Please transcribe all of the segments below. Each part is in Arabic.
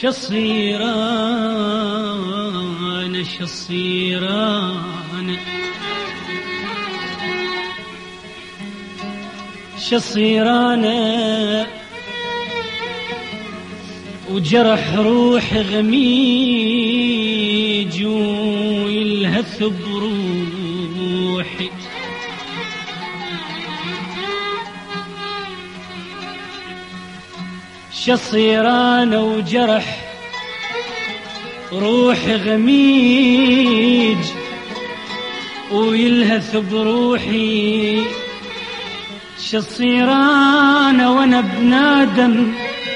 شصيران شصيران شصيران وجرح روح غميج ويلهث بروحي شصيران وجرح روح غميج ويلهث بروحي شصيران وانا بنادم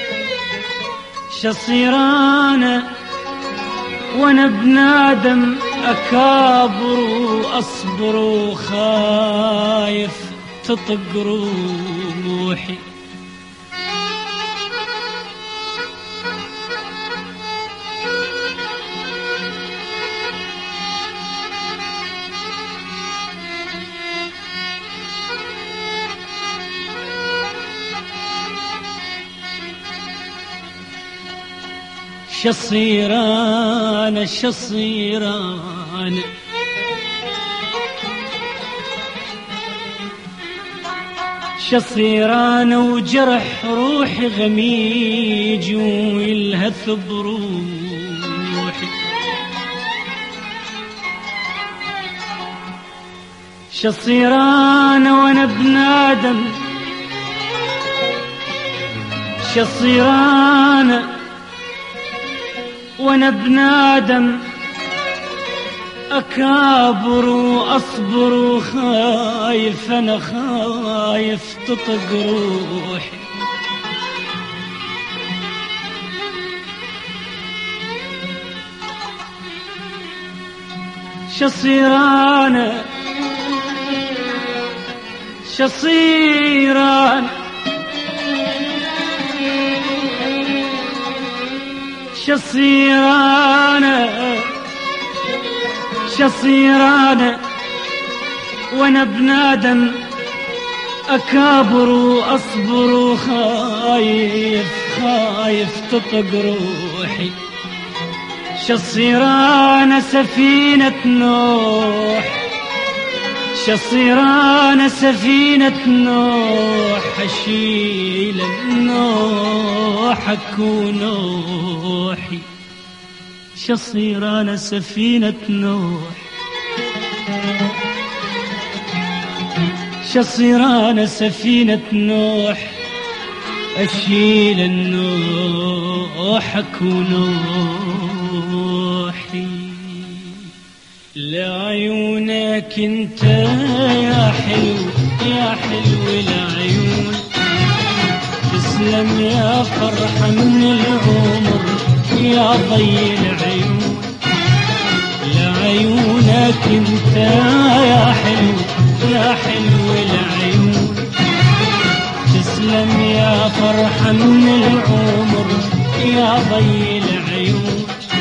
شصيران وانا بنادم اكابر واصبر وخايف تطق روحي شصيران شصيران شصيران وجرح روحي غميج ويلهث بروحي شصيران وانا بنادم شصيران وانا بنادم اكابر واصبر وخايف انا خايف تطق روحي شصيران شصيران شصيران شصيران وانا بنادم اكابر واصبر وخايف خايف تطق روحي شصيران سفينة نوح شصيران سفينة نوح أشيل النوح ونوحي شصيران سفينة نوح شصيران سفينة نوح أشيل النوح ونوحي لعيونك انت يا حلو يا حلو العيون تسلم يا فرحة من العمر يا ضي العيون لعيونك انت يا حلو يا حلو العيون تسلم يا فرحة من العمر يا ضي العيون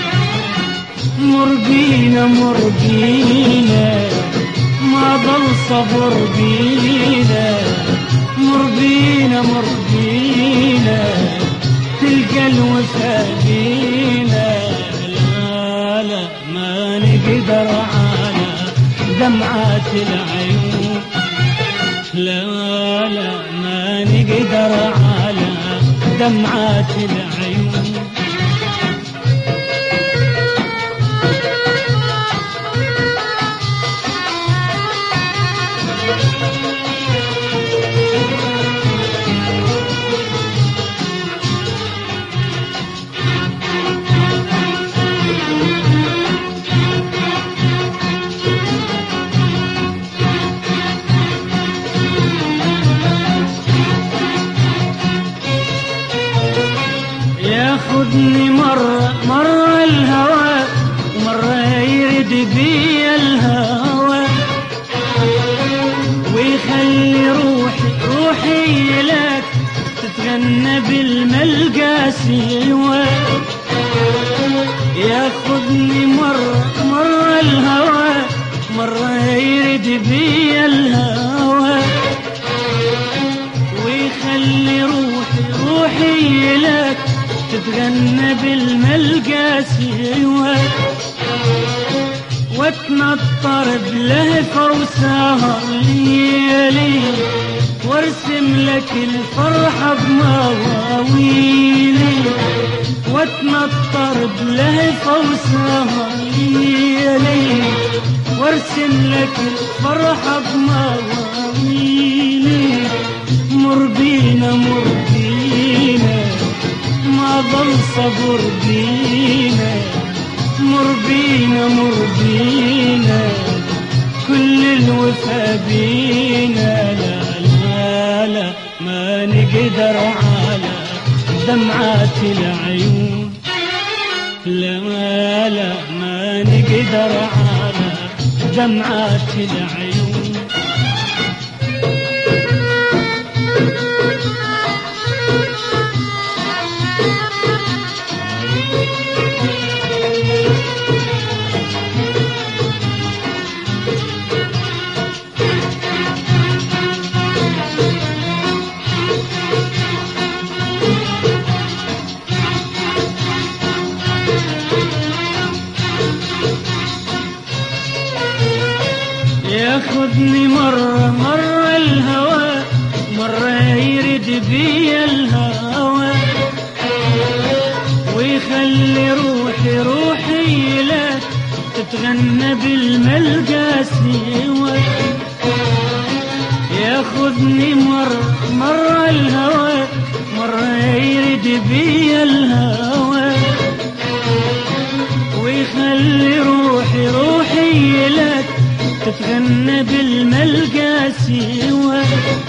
مر بينا مر بينا ما ضل صبر بينا مر بينا مر بينا تلقى الوفا بينا لا لا ما نقدر على دمعات العيون لا لا ما نقدر على دمعات العيون ياخذني مرة الهوى ومرة يرد بي الهوى ويخلي روحي لك تتغنى بالملقى سوى ياخذني مرة الهوى مرة يرد بي الهوى ويخلي روحي لك تتغنى بالملقى سوى، واتنطر بلهفة وسهر ليلي، وارسم لك الفرحة بمواويلي، واتنطر بلهفة وسهر ليلي، وارسم لك الفرحة بمواويلي. مر بينا مر بينا ما ضل صبر بينا، مر بينا مر بينا كل الوفا بينا. لا لا لا ما نقدر على دمعات العيون، لا لا ما نقدر على دمعات العيون. ياخذني مرة مرة الهوى، مرة يرد بي الهوى، ويخلي روحي روحي لك تتغنى بالملقى سوى. ياخذني مرة مرة الهوى، مرة يرد بي الهوى، ويخلي روحي روحي لك تتغنى بالملقى سوى،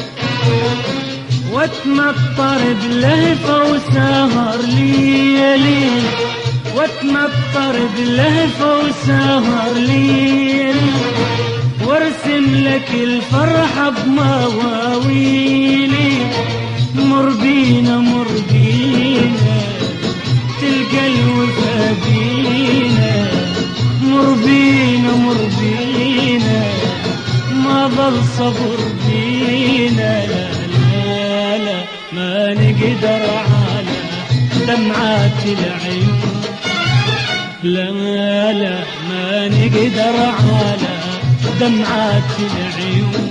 واتنطر بلهفة وسهر ليلي، واتنطر بلهفة وسهر ليلي، وارسم لك الفرحة بمواويلي. مر بينا مر بينا تلقى الوفا بينا، مر بينا مر بينا ما ضل صبر بينا. لا لا لا ما نقدر على دمعات العيون، لا لا ما نقدر على دمعات العيون.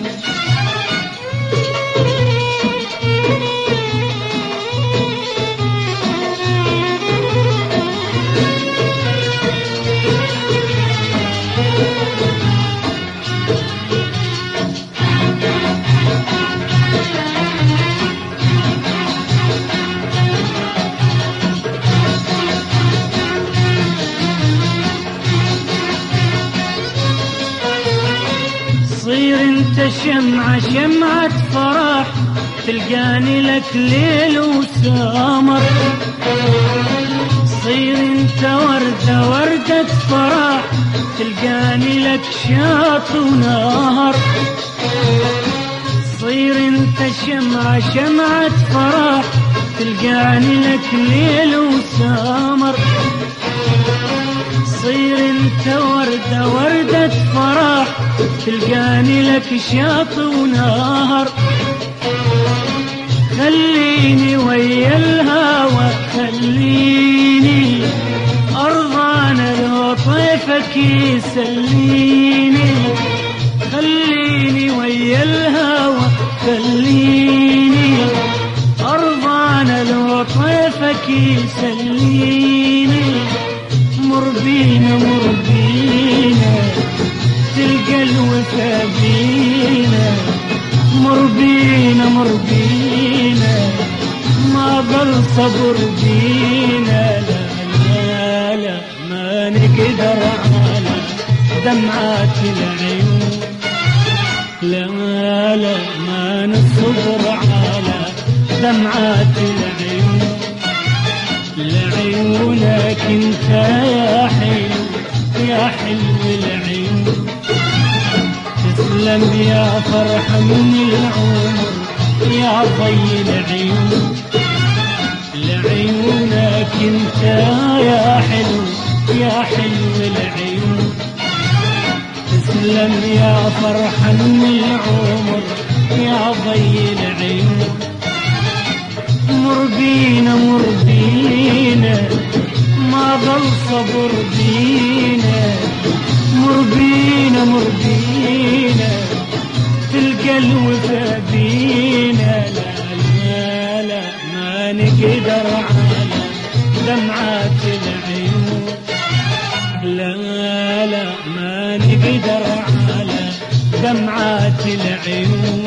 صير انت شمعة شمعة فرح، تلقاني لك ليل وسمر. صير انت وردة وردة فرح، تلقاني لك شاط ونهر. صير انت شمعة شمعة فرح، تلقاني لك ليل وسمر. صير انت وردة وردة فرح، تلقاني لك شاط ونهر. خليني ويا الهوى خليني أرضانا لو طيفك يسليني. خليني ويا الهوى خليني أرضانا لو طيفك يسليني. مر بينا مر بينا تلقى الوفا بينا، مر بينا مر بينا ما ضل صبر بينا. لا لا لا ما نقدر على دمعات العيون، لا لا ما نصبر على دمعات العيون. لعيونك انت يا حلو يا حلو العيون، تسلم يا فرحة من العمر يا ضي العيون. لعيونك انت يا حلو يا حلو العيون، تسلم يا فرحة من العمر يا ضي العيون. مر بينا مر بينا ما ضل صبر بينا، مر بينا مر بينا تلقى الوفا بينا. لا لا لا ما نقدر على دمعات العيون، لا لا ما نقدر على دمعات العيون.